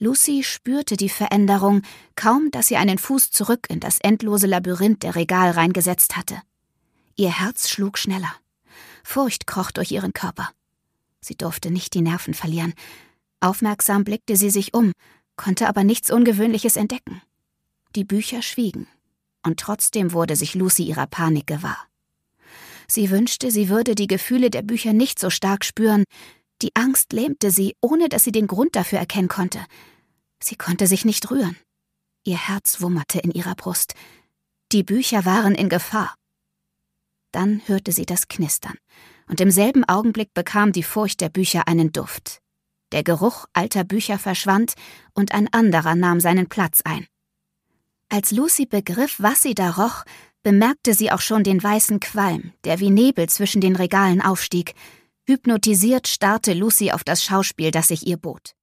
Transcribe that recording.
Lucy spürte die Veränderung, kaum dass sie einen Fuß zurück in das endlose Labyrinth der Regalreihen gesetzt hatte. Ihr Herz schlug schneller. Furcht kroch durch ihren Körper. Sie durfte nicht die Nerven verlieren. Aufmerksam blickte sie sich um, konnte aber nichts Ungewöhnliches entdecken. Die Bücher schwiegen, und trotzdem wurde sich Lucy ihrer Panik gewahr. Sie wünschte, sie würde die Gefühle der Bücher nicht so stark spüren. Die Angst lähmte sie, ohne dass sie den Grund dafür erkennen konnte. Sie konnte sich nicht rühren. Ihr Herz wummerte in ihrer Brust. Die Bücher waren in Gefahr. Dann hörte sie das Knistern, und im selben Augenblick bekam die Furcht der Bücher einen Duft. Der Geruch alter Bücher verschwand, und ein anderer nahm seinen Platz ein. Als Lucy begriff, was sie da roch, bemerkte sie auch schon den weißen Qualm, der wie Nebel zwischen den Regalen aufstieg. Hypnotisiert starrte Lucy auf das Schauspiel, das sich ihr bot.